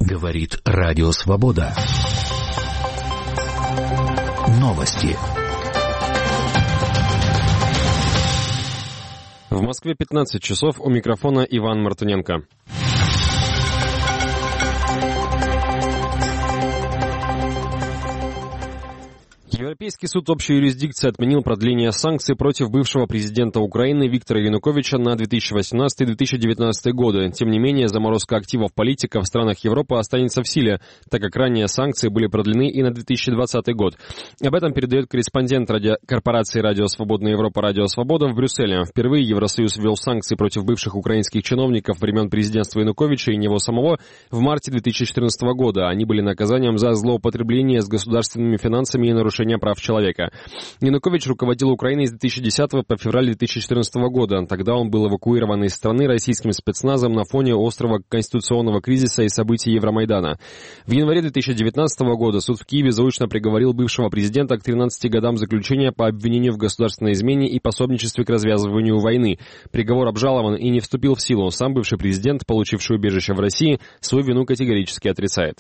Говорит Радио Свобода. Новости. В Москве 15 часов, у микрофона Иван Мартыненко. Европейский суд общей юрисдикции отменил продление санкций против бывшего президента Украины Виктора Януковича на 2018-2019 годы. Тем не менее, заморозка активов политика в странах Европы останется в силе, так как ранее санкции были продлены и на 2020 год. Об этом передает корреспондент корпорации «Радио Свободная Европа» «Радио Свобода» в Брюсселе. Впервые Евросоюз ввел санкции против бывших украинских чиновников времен президентства Януковича и него самого в марте 2014 года. Они были наказанием за злоупотребление с государственными финансами и нарушение прав человека. Янукович руководил Украиной с 2010 по февраль 2014 года. Тогда он был эвакуирован из страны российским спецназом на фоне острого конституционного кризиса и событий Евромайдана. В январе 2019 года суд в Киеве заочно приговорил бывшего президента к 13 годам заключения по обвинению в государственной измене и пособничестве к развязыванию войны. Приговор обжалован и не вступил в силу. Сам бывший президент, получивший убежище в России, свою вину категорически отрицает.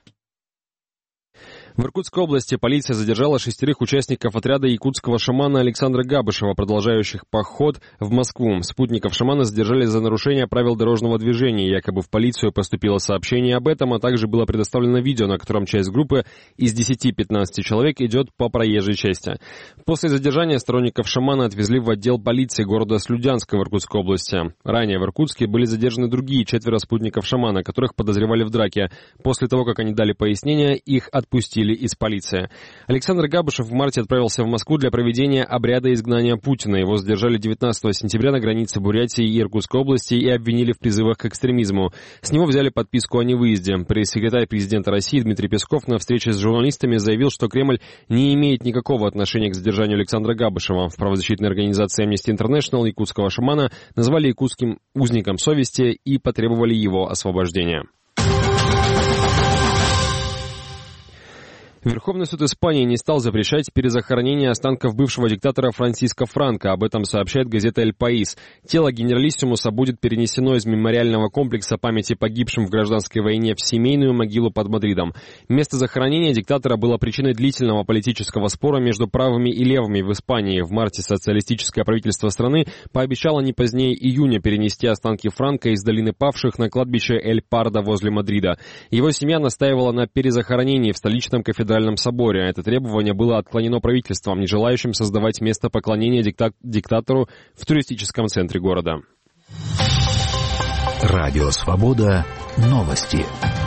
В Иркутской области полиция задержала 6 участников отряда якутского шамана Александра Габышева, продолжающих поход в Москву. Спутников шамана задержали за нарушение правил дорожного движения. Якобы в полицию поступило сообщение об этом, а также было предоставлено видео, на котором часть группы из 10-15 человек идет по проезжей части. После задержания сторонников шамана отвезли в отдел полиции города Слюдянска в Иркутской области. Ранее в Иркутске были задержаны другие 4 спутников шамана, которых подозревали в драке. После того, как они дали пояснения, их отпустили из полиции. Александр Габышев в марте отправился в Москву для проведения обряда изгнания Путина. Его задержали 19 сентября на границе Бурятии и Иркутской области и обвинили в призывах к экстремизму. С него взяли подписку о невыезде. Пресс-секретарь президента России Дмитрий Песков на встрече с журналистами заявил, что Кремль не имеет никакого отношения к задержанию Александра Габышева. В правозащитной организации Amnesty International якутского шамана назвали якутским узником совести и потребовали его освобождения. Верховный суд Испании не стал запрещать перезахоронение останков бывшего диктатора Франсиско Франко. Об этом сообщает газета «Эль Паис». Тело генералиссимуса будет перенесено из мемориального комплекса памяти погибшим в гражданской войне в семейную могилу под Мадридом. Место захоронения диктатора было причиной длительного политического спора между правыми и левыми в Испании. В марте социалистическое правительство страны пообещало не позднее июня перенести останки Франко из долины павших на кладбище Эль-Пардо возле Мадрида. Его семья настаивала на перезахоронении в столичном кафедральном соборе. Это требование было отклонено правительством, не желающим создавать место поклонения диктатору в туристическом центре города. Радио Свобода. Новости.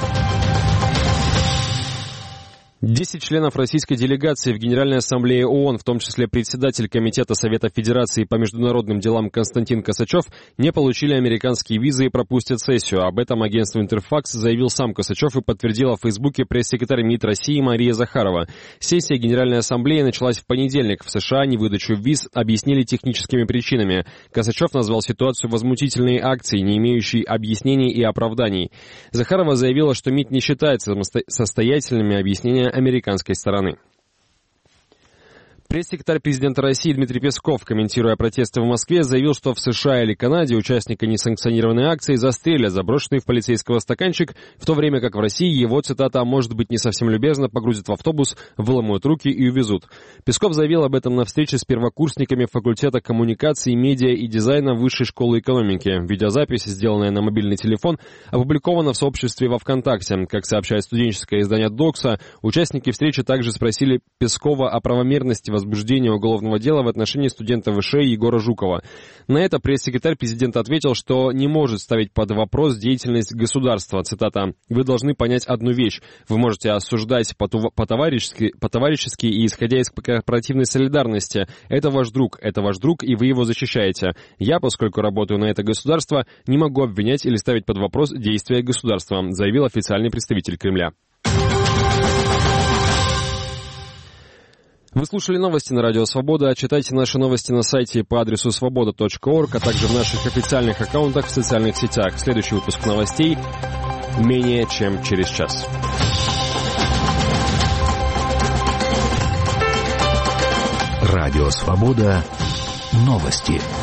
10 членов российской делегации в Генеральной ассамблее ООН, в том числе председатель Комитета Совета Федерации по международным делам Константин Косачев, не получили американские визы и пропустят сессию. Об этом агентству Интерфакс заявил сам Косачев и подтвердила в Фейсбуке пресс-секретарь МИД России Мария Захарова. Сессия Генеральной ассамблеи началась в понедельник. В США невыдачу виз объяснили техническими причинами. Косачев назвал ситуацию возмутительной акцией, не имеющей объяснений и оправданий. Захарова заявила, что МИД не считает состоятельными объяснения американской стороны. Пресс-секретарь президента России Дмитрий Песков, комментируя протесты в Москве, заявил, что в США или Канаде участника несанкционированной акции застрелят, заброшенный в полицейского стаканчик, в то время как в России его, цитата, «может быть не совсем любезно, погрузят в автобус, выломают руки и увезут». Песков заявил об этом на встрече с первокурсниками факультета коммуникации, медиа и дизайна Высшей школы экономики. Видеозапись, сделанная на мобильный телефон, опубликована в сообществе во ВКонтакте. Как сообщает студенческое издание «Докса», участники встречи также спросили Пескова о правомерности возбуждения уголовного дела в отношении студента ВШ Егора Жукова. На это пресс-секретарь президента ответил, что не может ставить под вопрос деятельность государства. Цитата: «Вы должны понять одну вещь. Вы можете осуждать по-товарищески и исходя из корпоративной солидарности. Это ваш друг, и вы его защищаете. Я, поскольку работаю на это государство, не могу обвинять или ставить под вопрос действия государства», заявил официальный представитель Кремля. Вы слушали новости на Радио Свобода. Читайте наши новости на сайте по адресу svoboda.org, а также в наших официальных аккаунтах в социальных сетях. Следующий выпуск новостей менее чем через час. Радио Свобода. Новости.